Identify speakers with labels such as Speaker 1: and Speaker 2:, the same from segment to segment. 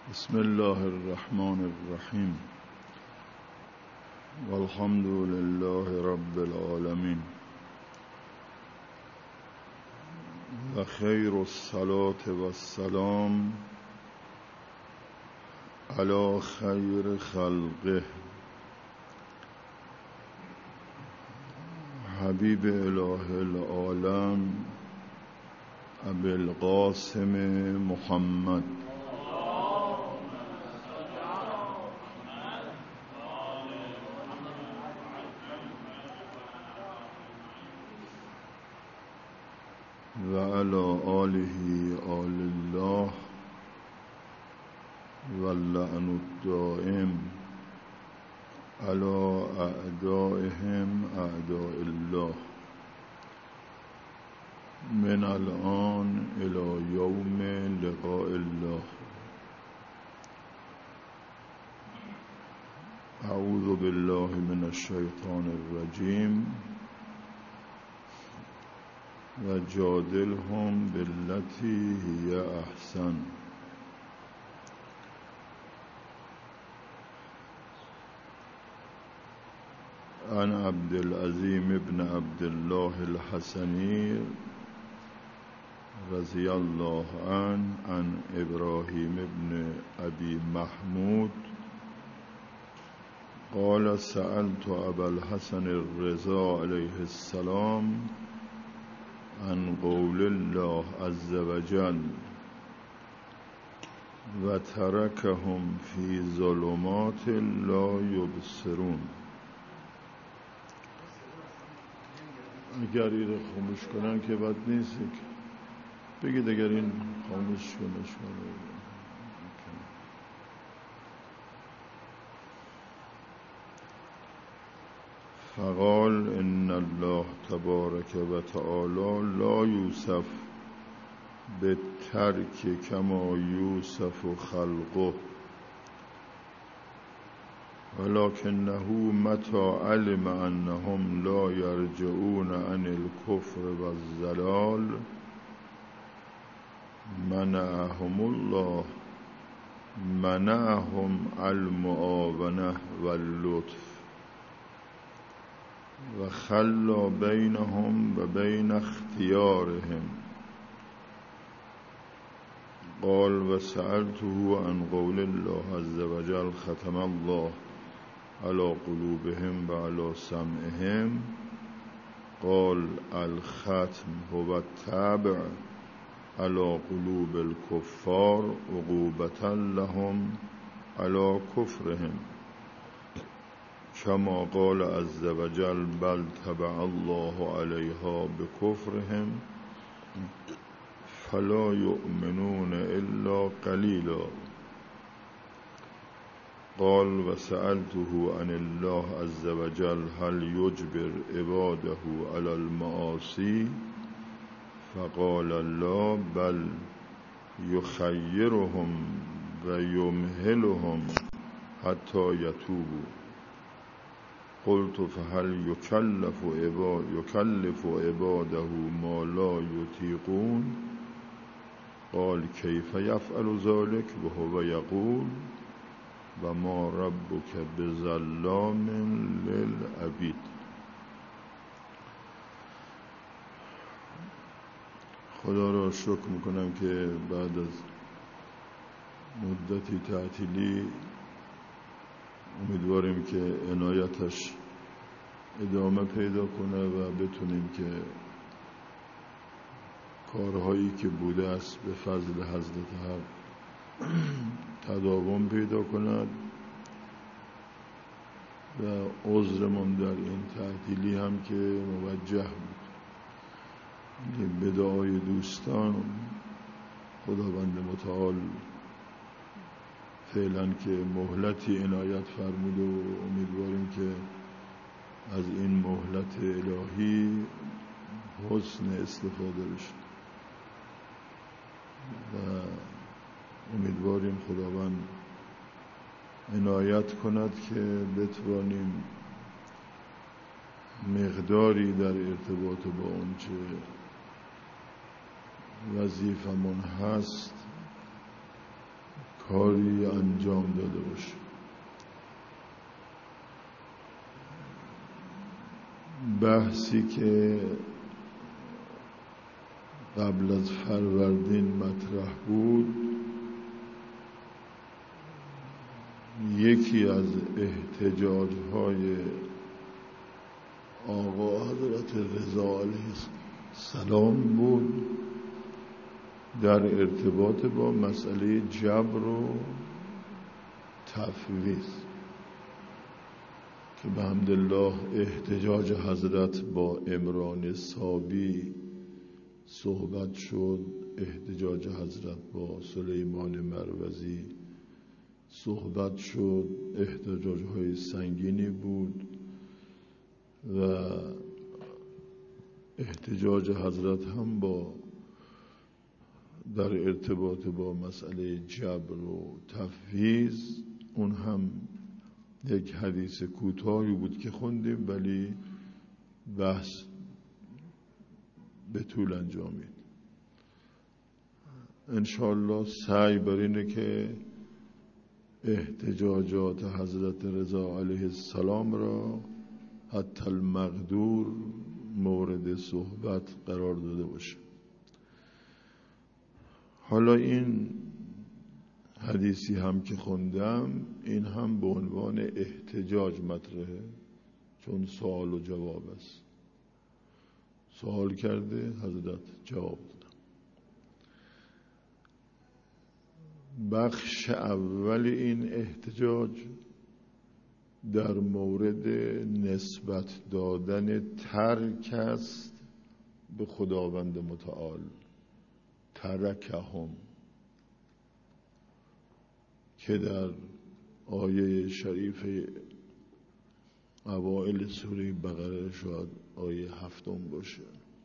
Speaker 1: بسم الله الرحمن الرحیم والحمد لله رب العالمین و خیر الصلاة و السلام علی خیر خلقه حبیب اله العالم ابی القاسم محمد و علی آله آل الله و اللعن الدائم علی اعدائهم اعداء الله من الان الی یوم لقاء الله. اعوذ بالله من الشیطان الرجیم و جادلهم بالتی هی احسن. عن عبدالعظیم ابن عبدالله الحسنی رضی الله عنه عن ابراهیم ابن ابی محمود قال سألت ابا الحسن الرضا علیه السلام عن قول الله عز وجل و ترکهم فی ظلمات لا یبصرون. اگر این خاموش کنن که بد نیست، بگید اگر این خاموش کنش کنه. فقال ان الله تبارک و تعالی لا یوصف بالترک کما یوصف خلقه ولکنه متى علم انهم لا یرجعون عن الكفر والضلال منعهم المعاونة واللطف و خلا بینهم و بین اختیارهم. قال و سألته عن قول الله عز وجل ختم الله على قلوبهم و على سمعهم. قال الختم هو التابع على قلوب الكفار عقوبة لهم على كفرهم كما قال عز وجل بل طبع الله عليها بكفرهم فلا يؤمنون إلا قليلا. قال وسألته عن الله عز وجل هل يجبر عباده على المعاصي فقال لا بل يخيرهم ويمهلهم حتى يتوبوا. قلت فهل يكلف عباده ما لا يطيقون؟ قال كيف يفعل ذلك وهو يقول وما ربك بظلام للعبيد. خدا را شکر میکنم که بعد از مدتی تعطیلی امیدواریم که عنایتش ادامه پیدا کنه و بتونیم که کارهایی که بوده است به فضل حضرت حق تداوم پیدا کند و عذرمون در این تعطیلی هم که موجه بود به دعای دوستان خداوند متعال فعلا که مهلتی عنایت فرمود و امیدواریم که از این مهلت الهی حسن استفاده بشه و امیدواریم خداوند عنایت کند که بتوانیم مقداری در ارتباط با اونچه وظیفمون هست کاری انجام داده باشه. بحثی که قبل از فروردین مطرح بود، یکی از احتجاج‌های آقا حضرت رضا علیه السلام بود در ارتباط با مسئله جبر و تفویض که به حمدالله احتجاج حضرت با عمران صابی صحبت شد، احتجاج حضرت با سلیمان مروزی صحبت شد، احتجاج‌های سنگینی بود و احتجاج حضرت هم در ارتباط با مسئله جبر و تفویض، اون هم یک حدیث کوتاهی بود که خوندیم ولی بحث به طول انجامید. انشاءالله سعی بر اینه که احتجاجات حضرت رضا علیه السلام را حتی المقدور مورد صحبت قرار داده باشه. حالا این حدیثی هم که خوندم این هم به عنوان احتجاج مطرحه، چون سوال و جواب است. سوال کرده حضرت جواب دادم. بخش اول این احتجاج در مورد نسبت دادن ترک است به خداوند متعال. ترکهم که در آیه شریف اوائل سوره بقره شاید آیه 7 باشه.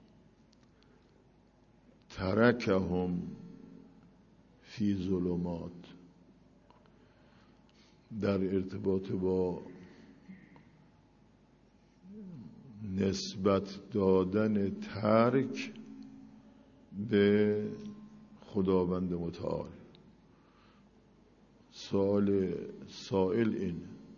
Speaker 1: ترکهم فی ظلمات، در ارتباط با نسبت دادن ترک به خداوند متعال. سائل این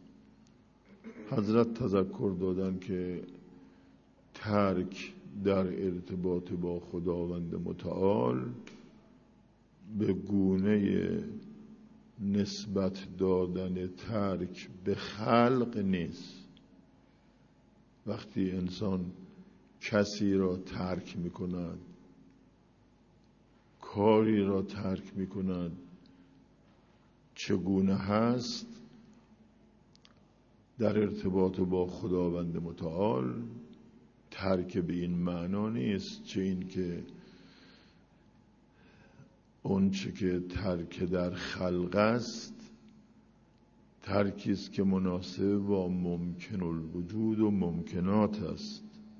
Speaker 1: حضرت تذکر دادن که ترک در ارتباط با خداوند متعال به گونه نسبت دادن ترک به خلق نیست. وقتی انسان کسی را ترک می کند، کاری را ترک می کند، چگونه هست در ارتباط با خداوند متعال؟ ترک به این معنا نیست چه این که اون چه که ترک در خلق است ترکی است که مناسب با ممکن الوجود و ممکنات است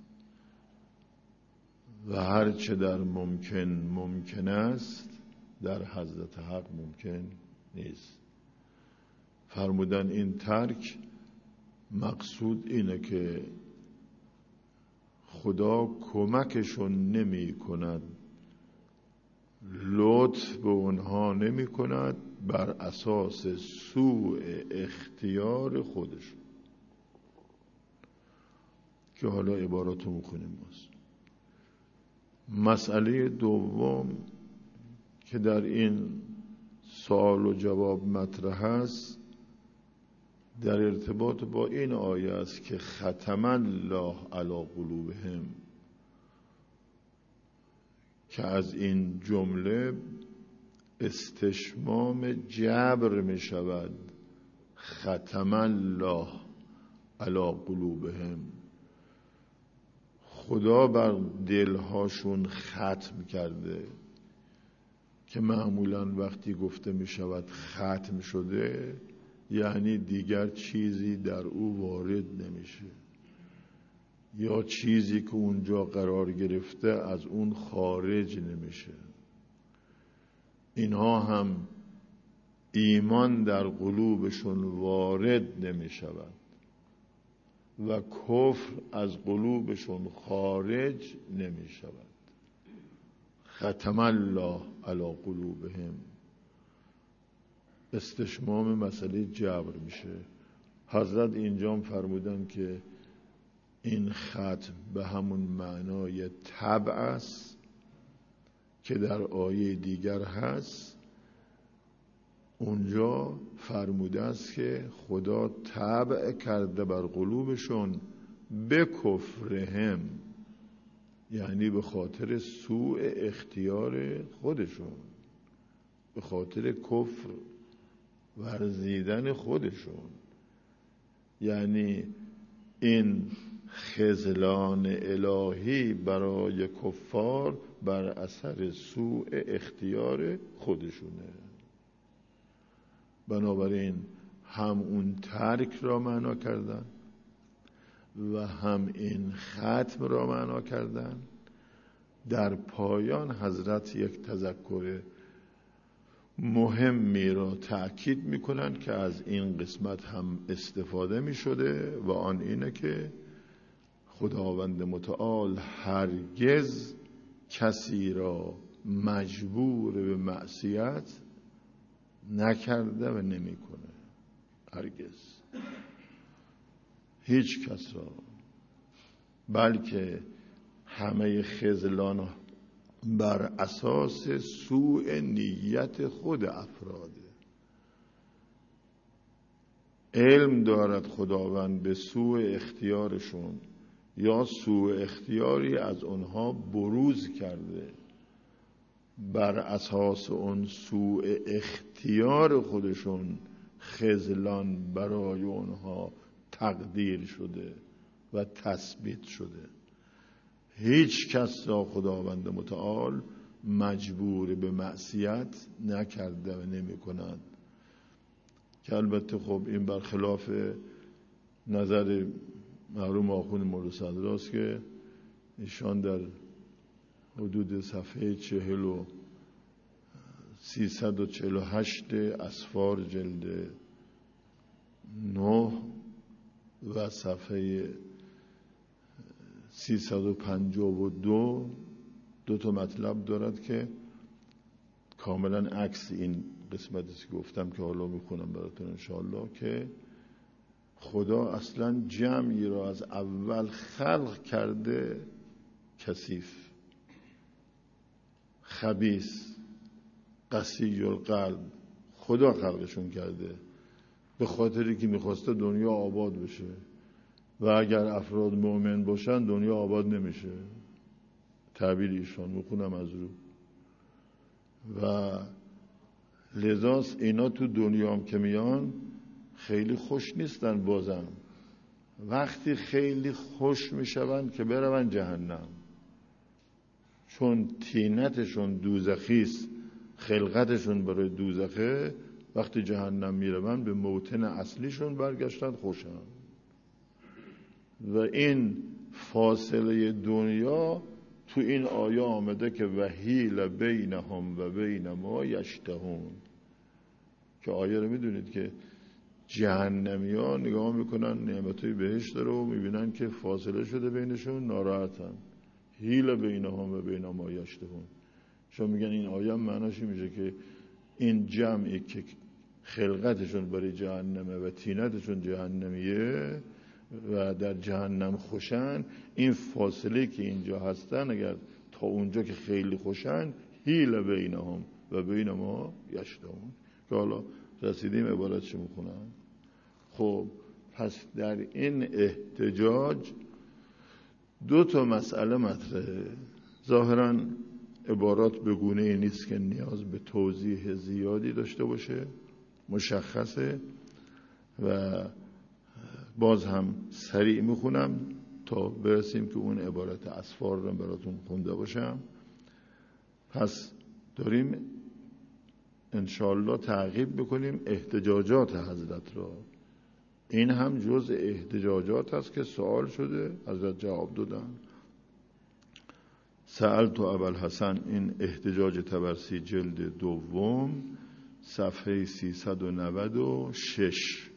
Speaker 1: و هر چه در ممکن است در حضرت حق ممکن نیست. فرمودن این ترک مقصود اینه که خدا کمکشون نمی کند، لطف به اونها نمی کند بر اساس سوء اختیار خودشون، که حالا عباراتو میخونیم. مسئله دوم که در این سوال و جواب مطرح است در ارتباط با این آیه است که ختم الله علی قلوبهم، که از این جمله استشمام جبر می شود. ختم الله علی قلوبهم، خدا بر دلهاشون ختم کرده، که معمولا وقتی گفته می شود ختم شده یعنی دیگر چیزی در او وارد نمیشه یا چیزی که اونجا قرار گرفته از اون خارج نمیشه. اینها هم ایمان در قلوبشون وارد نمی شود و کفر از قلوبشون خارج نمی شود. ختم الله علی قلوبهم، استشمام مسئله جبر میشه. حضرت اینجا فرمودن که این ختم به همون معنای طبع است که در آیه دیگر هست. اونجا فرموده است که خدا طبع کرده بر قلوبشون به کفرهم، یعنی به خاطر سوء اختیار خودشون، به خاطر کفر ورزیدن خودشون. یعنی این خذلان الهی برای کفار بر اثر سوء اختیار خودشونه. بنابراین هم اون ترک را معنا کردن و هم این ختم را معنا کردن. در پایان حضرت یک تذکر مهمی را تأکید میکنن که از این قسمت هم استفاده میشده و آن اینه که خداوند متعال هرگز کسی را مجبور به معصیت نکرده و نمیکنه. هرگز هیچ کس را، بلکه همه خذلان بر اساس سوء نیت خود افراده. علم دارد خداوند به سوء اختیارشون یا سوء اختیاری از اونها بروز کرده، بر اساس اون سوء اختیار خودشون خذلان برای اونها تقدیر شده و تثبیت شده. هیچ کس را خداوند متعال مجبور به معصیت نکرده و نمی کند. که البته خب این برخلاف نظر مرحوم آخوند مولوی صدراست که ایشان در حدود صفحه 348 اسفار جلد 9 و صفحه 352 دو تا مطلب دارد که کاملا عکس این قسمتی که گفتم که حالا میخونم براتون انشاءالله، که خدا اصلا جمعی را از اول خلق کرده کثیف، خبیث، قسی القلب. خدا خلقشون کرده به خاطری که میخواسته دنیا آباد بشه و اگر افراد مؤمن باشن دنیا آباد نمیشه. تعبیر ایشان میخونم از رو. و لذاست اینا تو دنیا هم که میان خیلی خوش نیستن. بازم وقتی خیلی خوش میشون که برون جهنم، چون طینتشون دوزخیست، خلقتشون برای دوزخه. وقتی جهنم میرون به موطن اصلیشون برگشتن خوشن. و این فاصله دنیا تو این آیه آمده که وحیل بینهم و بین ما یشتهون، که آیه رو میدونید که جهنمی ها نگاه میکنن نعمتای بهشت رو میبینن که فاصله شده بینشون، ناراحتن. حیل بینهم و بین ما یشتهون. شما میگن این آیه معناش میشه که این جمعی که خلقتشون برای جهنمه و طینتشون جهنمیه و در جهنم خوشن، این فاصله که اینجا هستن اگر تا اونجا که خیلی خوشن، حیل بینهم و بین ما یشتهون. که حالا رسیدیم عبارت چی میخونن. خب پس در این احتجاج دو تا مسئله مطرحه. ظاهراً عبارات به گونه‌ای نیست که نیاز به توضیح زیادی داشته باشه، مشخصه. و باز هم سریع میخونم تا برسیم که اون عبارت اسفار رو براتون خونده باشم. پس داریم انشاءالله تعقیب بکنیم احتجاجات حضرت را. این هم جزء احتجاجات است که سوال شده، حضرت جواب دادن. سألت ابوالحسن، این احتجاج طبرسی جلد 2 صفحه 396.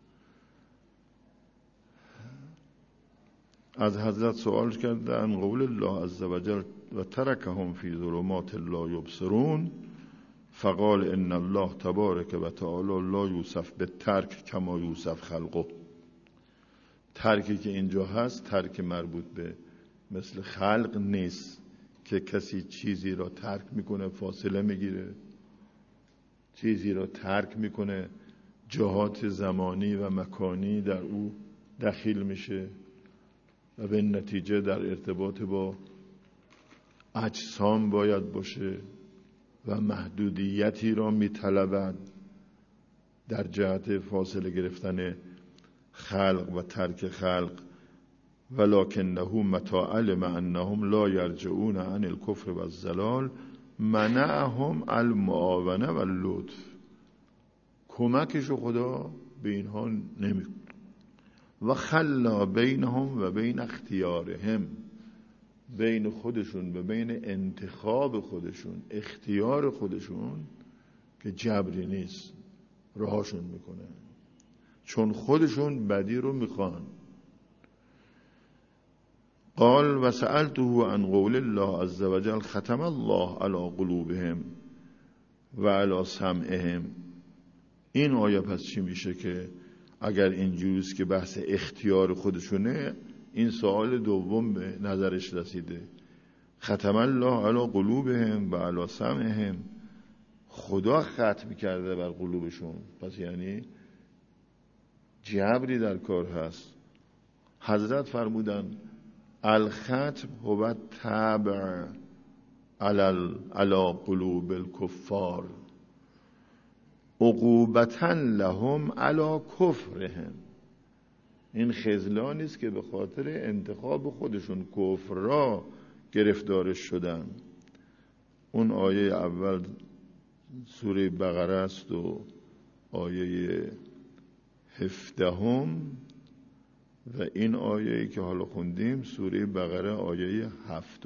Speaker 1: از حضرت سوال کردن قول الله عز وجل و ترکهم فی ظلمات لا یبصرون فقال ان الله تبارک و تعالی لا یوصف به ترک کما یوصف خلقه. ترکی که اینجا هست ترک مربوط به مثل خلق نیست که کسی چیزی را ترک میکنه فاصله میگیره، چیزی را ترک میکنه جهات زمانی و مکانی در او دخیل میشه و به نتیجه در ارتباط با اجسام باید باشه و محدودیتی را میطلبد در جهت فاصله گرفتن خلق و ترک خلق. ولکنه متى علم انهم لا یرجعون عن الکفر و الضلال منعهم المعاونه و اللطف. کمکشو خدا به اینها نمیکنه. و خلا بینهم و بین اختیارهم، بین خودشون و بین انتخاب خودشون، اختیار خودشون که جبری نیست، راهشون میکنه چون خودشون بدی رو میخوان. قال و سألته عن قول الله عز وجل ختم الله على قلوبهم و على سمعهم. این آیه پس چی میشه که اگر اینجوریست که بحث اختیار خودشونه، این سوال دوم به نظرش رسیده. ختم الله علی قلوبهم و علی سمعهم، خدا ختم کرده بر قلوبشون، پس یعنی جبری در کار هست. حضرت فرمودن الختم هو تبع علی قلوب الکفار عقوبتا لهم علی کفرهم. این خذلانی است که به خاطر انتخاب خودشون کفر را گرفتارش شدن. اون آیه اول سوره بقره است و آیه 17 و این آیه‌ای که حالا خوندیم سوره بقره آیه 7.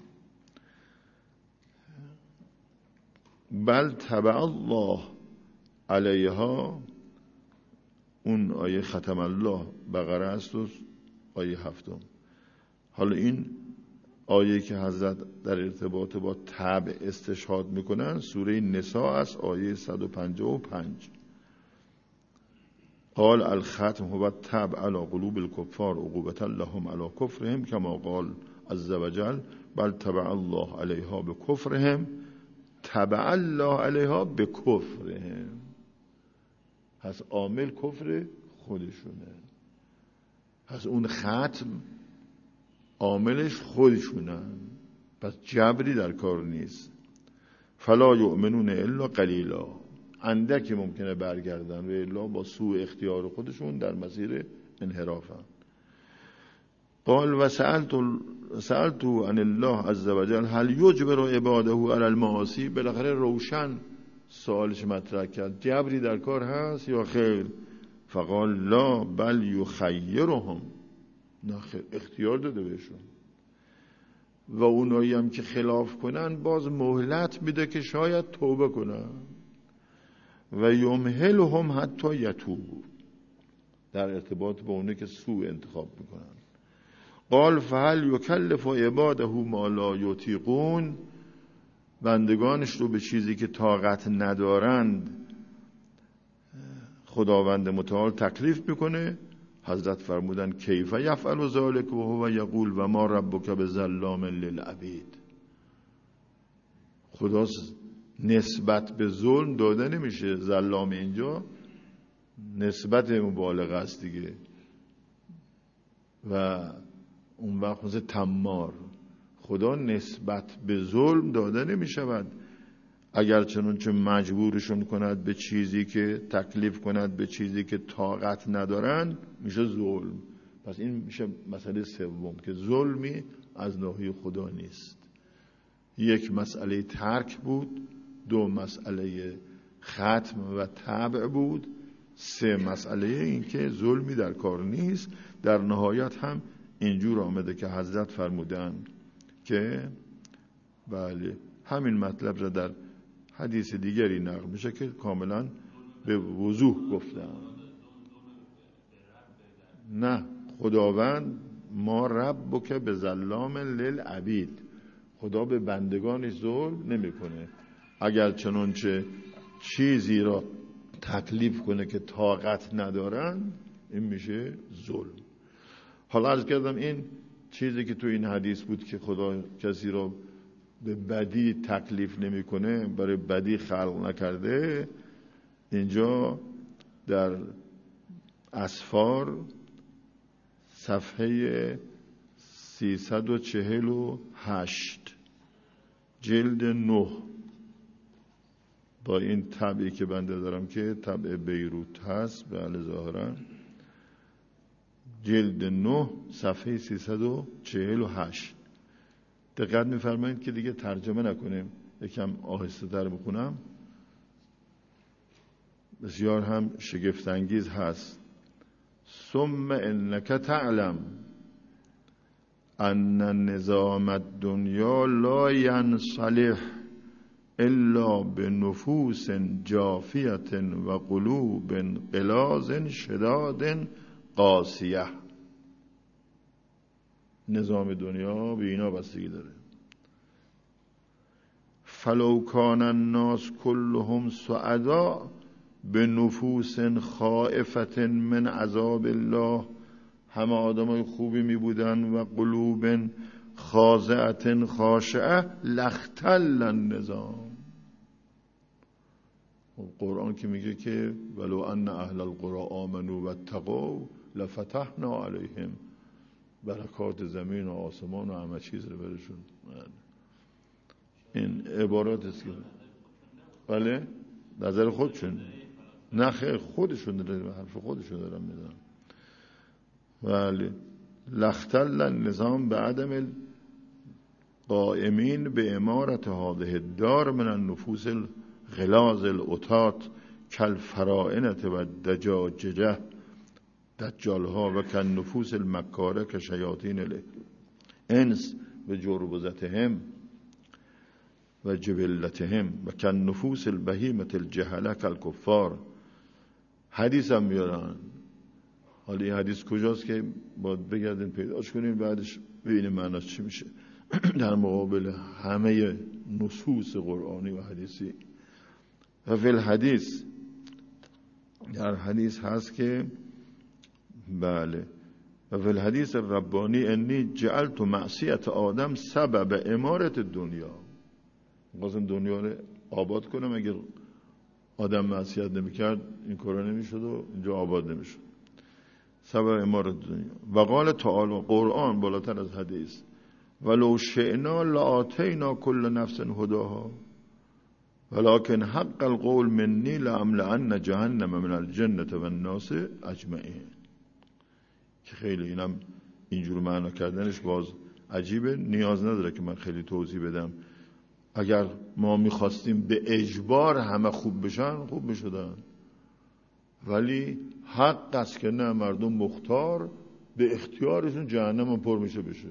Speaker 1: بل تبع الله علیها، اون آیه ختم الله بقره است و آیه 7. حالا این آیه که حضرت در ارتباط با تبع استشهاد میکنن سوره نساء است، آیه 155. قال الختم هو تبع علی قلوب الکفار عقوبة لهم علی کفرهم کما قال عز وجل بل تبع الله علیها بکفرهم تبع الله علیها بکفرهم. پس عامل کفر خودشونه، پس اون ختم عاملش خودشونن، پس جبری در کار نیست. فلا یؤمنون الا قلیلا، اندکی ممکنه برگردن و الا با سوء اختیار خودشون در مسیر انحرافن. قال و سألت عن الله عز وجل هل یجبر عباده علی المعاصی. بالاخره روشن سوالش مطرح کرد، جبری در کار هست یا خیر؟ فقال لا بل یخیرهم، نه خیر، اختیار داده بهشون و اونایی هم که خلاف کنن باز مهلت میده که شاید توبه کنن. و یمهلهم حتی یتوبوا، در ارتباط با اونایی که سوء انتخاب میکنن. قال فهل یکلف عباده ما لا یطیقون، بندگانش رو به چیزی که طاقت ندارند خداوند متعال تکلیف میکنه؟ حضرت فرمودن کیف یفعل ذلک و هو یقول و ما ربک بظلام للعبید. خدا نسبت به ظلم داده نمیشه، ظلام اینجا نسبت مبالغه است دیگه، و اون وقت مثل تمار. خدا نسبت به ظلم داده نمیشود، اگر چنانچه مجبورشون کند به چیزی که تکلیف کند به چیزی که طاقت ندارن میشه ظلم. پس این میشه مسئله سوم که ظلمی از ناحیه خدا نیست. یک مسئله ترک بود، دو مسئله ختم و تبع بود، سه مسئله این که ظلمی در کار نیست. در نهایت هم اینجور آمده که حضرت فرمودن که بله همین مطلب را در حدیث دیگری نقل میشه که کاملا به وضوح گفتن. نه، خداوند ما ربک بظلام للعبید، خدا به بندگانش ظلم نمیکنه. اگر چنانچه چیزی را تکلیف کنه که طاقت ندارن، این میشه ظلم. حالا عرض کردم این چیزی که تو این حدیث بود که خدا کسی را به بدی تکلیف نمیکنه، برای بدی خلق نکرده، اینجا در اسفار صفحه 348 جلد 9 با این طبعی که بنده دارم که طبع بیروت هست، بله ظاهرا جلد 9 صفحه 348 دقت می‌فرمایید که دیگه ترجمه نکنیم، یکم آهسته تر بخونم، بسیار هم شگفت انگیز هست. ثم انک تعلم ان نظام الدنیا لا ينصلح الا بنفوس جافیه و قلوب غلاظ شداد قاسیه. نظام دنیا به اینا بستگی داره. فلو کان الناس كلهم سعداء بنفوس خائفه من عذاب الله، همه آدمای خوبی می بودن و قلوب خاضعه خاشعه لاختل النظام. قرآن که میگه که ولو ان اهل القرى آمنوا واتقوا لفتحنا علیهم برکات زمین و آسمان و همه چیز رو برشون. این عبارات است که بله نظر خودشون، نه خیر خودشون داره، حرف خودشون دارم میزنم. بله لاختل النظام به عدم القائمین به امارت هذه الدار من النفوس الغلاظ الاتات کالفرائنه و دجاججه دجالها و کن نفوس المکاره که شیاطین الانس و جربزتهم و جبلتهم و کن نفوس البهیمه الجهله کالکفار. حدیث هم میارن. حالا این حدیث کجاست که باید بگردین پیداش کنین، بعدش ببینیم معناش چی میشه در مقابل همه نصوص قرآنی و حدیثی. و فی الحدیث، در حدیث هست که بله و فی الحدیث الربانی انی جعلت معصیت آدم سبب امارت دنیا. قاسم دنیا رو آباد کنم، اگر آدم معصیت نمیکرد این کارا نمیشد و اینجا آباد نمیشد. سبب امارت دنیا. و قال تعالی، قرآن بالاتر از حدیث، ولو شئنا لآتینا کل نفس هداها ولكن حق القول منی لأملأن جهنم من الجنة والناس اجمعین. که خیلی اینم اینجور معنا کردنش باز عجیبه، نیاز نداره که من خیلی توضیح بدم. اگر ما میخواستیم به اجبار همه خوب بشن خوب میشدن، ولی حق است که نه، مردم مختار به اختیارشون جهنم پر میشه بشه.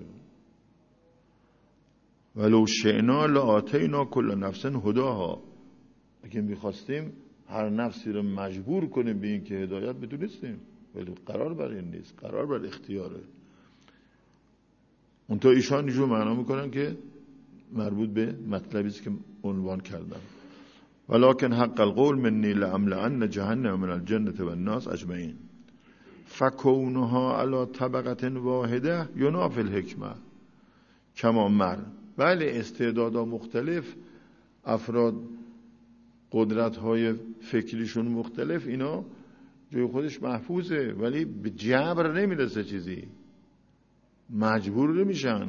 Speaker 1: ولو شئنا لآتینا کل نفس هداها. اگه میخواستیم هر نفسی رو مجبور کنیم به این که هدایت بدونستیم، ولی قرار بر این نیست، قرار بر اختیاره. اون تا ایشان اینجور معنا میکنن که مربوط به مطلبی است که عنوان کردم. ولكن حق القول منی لأملأن جهنم من الجنة والناس اجمعین. فکونها علی طبقة واحده ینافی الحکمه کما مر. بله استعدادها مختلف، افراد قدرت‌های فکریشون مختلف، اینا جای خودش محفوظه، ولی به جبر نمیرسه، چیزی مجبور نمیشن.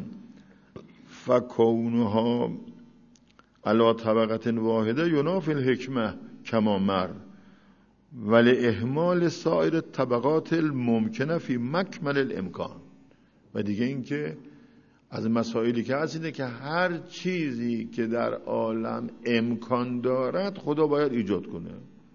Speaker 1: فکونها علی طبقة واحده ینافی الحکمه کما مر ولی اهمال سایر طبقات الممکنه فی مکمل الامکان. و دیگه این که از مسائلی که هست اینه که هر چیزی که در عالم امکان دارد خدا باید ایجاد کنه.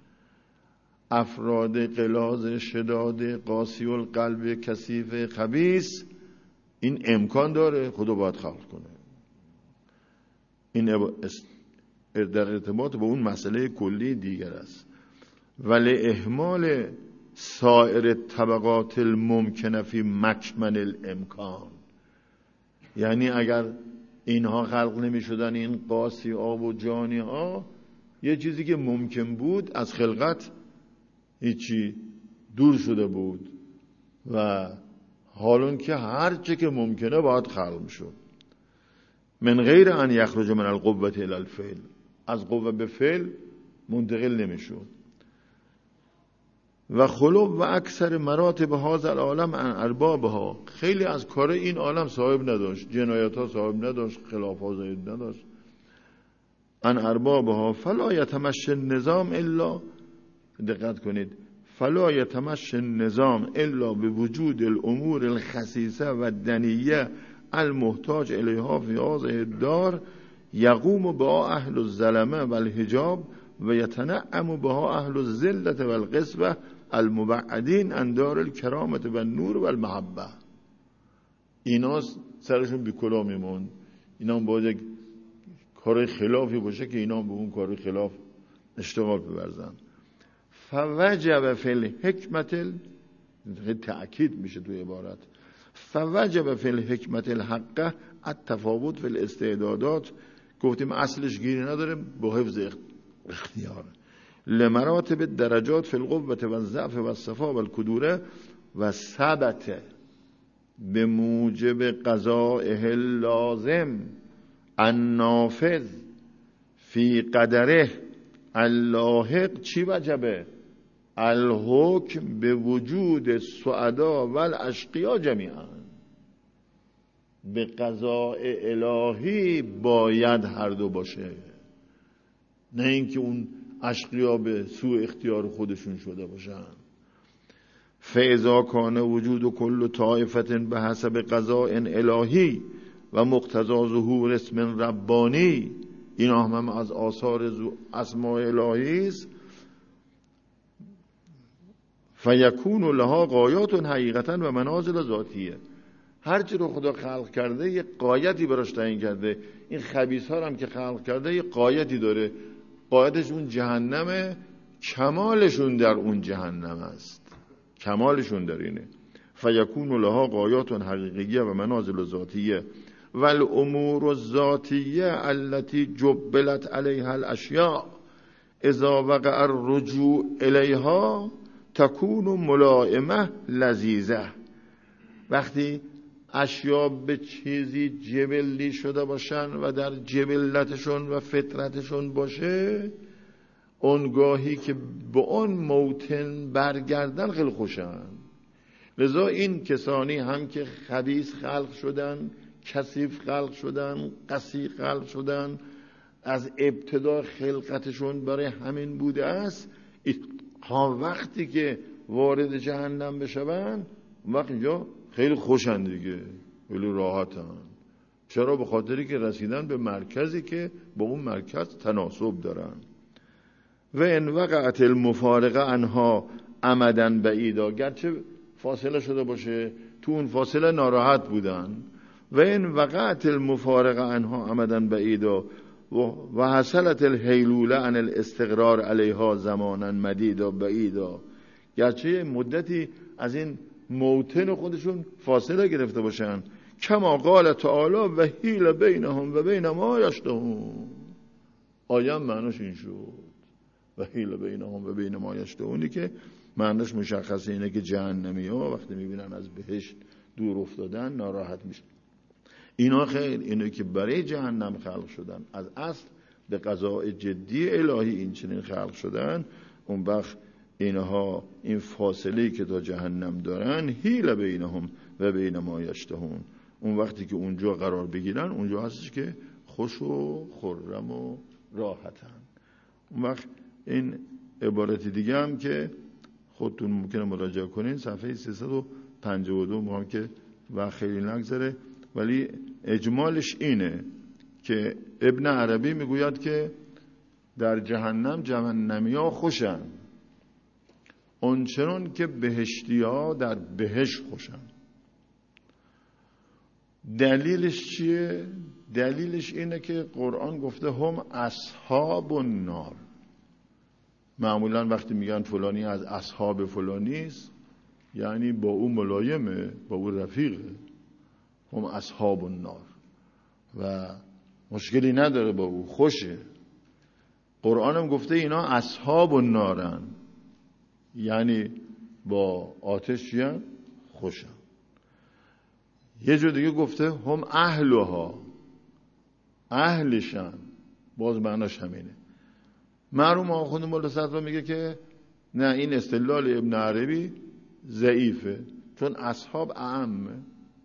Speaker 1: افراد غلاظ شداد قاسی القلب کثیف خبیث، این امکان داره، خدا باید خلق کنه. این در ارتباط با اون مسئله کلی دیگر است. ولی اهمال سایر طبقات الممکنه فی مکمن الامکان، یعنی اگر اینها خلق نمی شدن، این قاسی آب و جانی ها، یه چیزی که ممکن بود از خلقت هیچی دور شده بود و حالون که هر چه که ممکنه باید خلق میشد. من غیر ان یخرج من القوة الی الفعل، از قوه به فعل منتقل نمیشد. و خلو و اکثر مراتب هذا العالم عن اربابها، خیلی از کار این عالم صاحب نداشت، جنایت ها صاحب نداشت، خلاف ها زاید نداشت. عن اربابها فلا یتمشی النظام الا، دقت کنید، فلا یتمشی النظام الا بوجود الامور الخسیسه و الدنیه المحتاج الیها فی هذه الدار یقوم بها اهل الظلمه و الحجاب و یتنعم بها اهل الذلة و القسوه المبعدین عن دار الکرامة و النور و المحبه. اینا سرشون بی کلاه میموند. اینا باید کار خلافی باشه که اینا به اون کار خلاف اشتغال بورزن. فوجب فی الحکمت، تأکید میشه توی عبارت، فوجب فی الحکمت الحقه التفاوت فی الاستعدادات. گفتیم اصلش گیری نداره، با حفظ اختیار. لمراتب درجات فی القوة و الضعف و الصفا و الکدوره و ثبت به موجب قضائه اللازم النافذ فی قدره اللاحق. چی وجبه؟ الحکم به وجود السعدا و الاشقیا جمیعا. به قضاء الهی باید هر دو باشه، نه اینکه اون اشقیا به سوء اختیار خودشون شده باشن. فاذا کان وجود کل طائفه به حسب قضاء الهی و مقتضی ظهور اسم ربانی، این هم از آثار اسماء الهی است. فیکون لها غایات حقیقتا و منازل ذاتیه. هر چی رو خدا خلق کرده یه غایتی براش تعیین کرده. این خبیث ها هم که خلق کرده یه غایتی داره، غایتش اون جهنمه، کمالشون در اون جهنم است، کمالشون در اینه. فیکون لها غایات حقیقیه و منازل ذاتیه و الامور الذاتیه التي جبلت علیها الاشیاء اذا وقع الرجوع الیها تکون ملائمه لذیذه. وقتی اشیا به چیزی جبلی شده باشن و در جبلتشون و فطرتشون باشه، اونگاهی که به اون موطن برگردن خیلی خوشن. لذا این کسانی هم که خبیث خلق شدن، کثیف خلق شدن، قسی خلق شدن، از ابتدا خلقتشون برای همین بوده است. ها وقتی که وارد جهنم بشون، وقت اینجا خیلی خوشن دیگه، خیلی راحتن. چرا؟ به خاطری که رسیدن به مرکزی که با اون مرکز تناسب دارن. و ان وقعت المفارقه عنها امدا بعیدا، گرچه فاصله شده باشه، تو اون فاصله ناراحت بودن. و ان وقعت المفارقه عنها امدا بعیدا و حصلت الحیلوله عن الاستقرار علیها زمانا مدیدا بعیدا، گرچه مدتی از این موطن خودشون فاصله گرفته باشن. کما قال تعالی و حیل بینهم و بین ما یشتهون. آیه معناش این شد، و حیل بینهم و بین ما یشتهونی که معناش مشخصه، اینه که جهنمی ها وقتی میبینن از بهشت دور افتادن ناراحت میشن. اینا خیر، اینه که برای جهنم خلق شدن، از اصل به قضاء جدی الهی این چنین خلق شدن. اون وقت اینها این فاصله که تا جهنم دارن، حیل بینهم و بین ما یشتهون، اون وقتی که اونجا قرار بگیرن، اونجا هستش که خوش و خرم و راحتن. اون وقت این عبارت دیگه هم که خودتون ممکنه مراجعه کنین، صفحه 352 مهم که و خیلی نگذره، ولی اجمالش اینه که ابن عربی میگوید که در جهنم جهنمی ها خوشن اونچنان که بهشتی ها در بهشت خوشن. دلیلش چیه؟ دلیلش اینه که قرآن گفته هم اصحاب النار. معمولا وقتی میگن فلانی از اصحاب فلانی است، یعنی با او ملایمه، با او رفیقه. هم اصحاب النار و مشکلی نداره با او، خوشه. قرآن هم گفته اینا اصحاب النارن، یعنی با آتش چیان؟ خوشن. یه جور دیگه گفته هم اهلها، اهلشن، باز معناش همینه. مرحوم آخوند مولا صدرا میگه که نه، این استدلال ابن عربی ضعیفه، چون اصحاب اعمه.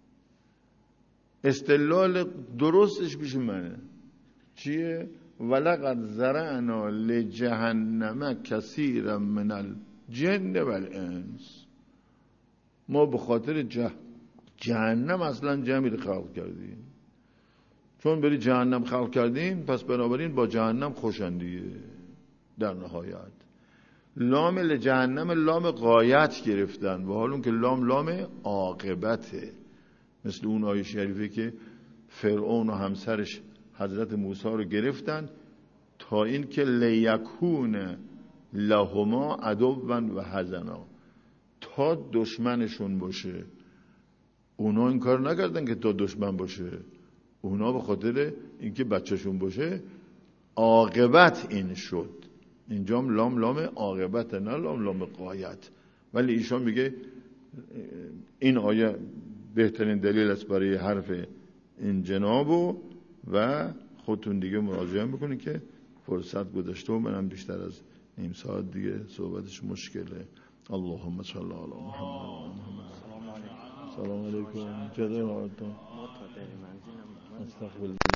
Speaker 1: استدلال درستش پیش منه چیه؟ ولقد زرعنا لجهنم کثیرا من الجن والانس. ما به خاطر جهنم اصلا جمعی خلق کردیم، چون بری جهنم خلق کردیم پس بنابراین با جهنم خوشندیه. در نهایت لام لجهنم لام غایت گرفتن، و حال اون که لام عاقبته. مثل اون آیه شریفه که فرعون و همسرش حضرت موسی رو گرفتن تا این که لیکون لهما عدوا و حزنا، تا دشمنشون باشه. اونا این کار نکردن که تا دشمن باشه، اونا به خاطر اینکه بچهشون باشه عاقبت این شد. اینجام لام عاقبت، نه لام غایت. ولی ایشان میگه این آیه بهترین دلیل است برای حرف این جنابو، و خودتون دیگه مراجعه میکنید که فرصت گذشته و منم بیشتر از نیم ساعت دیگه صحبتش مشکله. اللهم صل علی محمد. سلام علیکم. چطور حالتون؟ استغفر